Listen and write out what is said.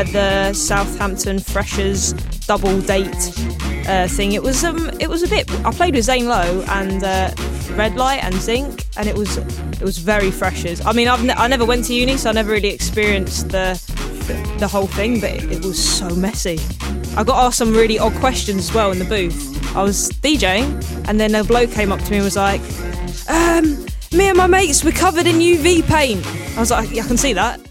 the Southampton Freshers double date thing. It was a bit. I played with Zane Lowe and Red Light and Zinc, and it was very Freshers. I mean, I never went to uni, so I never really experienced the whole thing, but it was so messy. I got asked some really odd questions as well in the booth. I was DJing, and then a bloke came up to me and was like, me and my mates were covered in UV paint. I was like, yeah, I can see that.